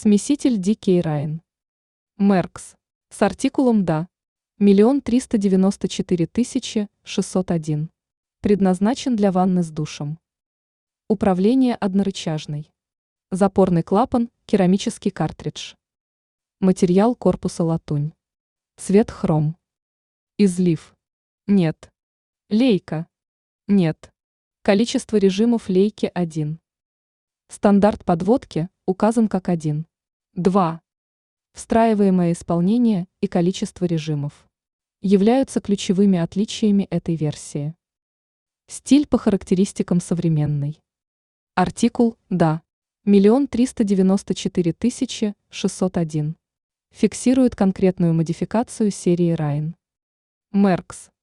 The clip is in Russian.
Смеситель DK Rhine. Merx. С артикулом «Да». 1 394 601. Предназначен для ванны с душем. Управление однорычажный. Запорный клапан, керамический картридж. Материал корпуса латунь. Цвет хром. Излив. Нет. Лейка. Нет. Количество режимов лейки 1. Стандарт подводки указан как 1. 2. Встраиваемое исполнение и количество режимов являются ключевыми отличиями этой версии. Стиль по характеристикам современный. Артикул «Да». 1 394 601. Фиксирует конкретную модификацию серии Rhine. Merx.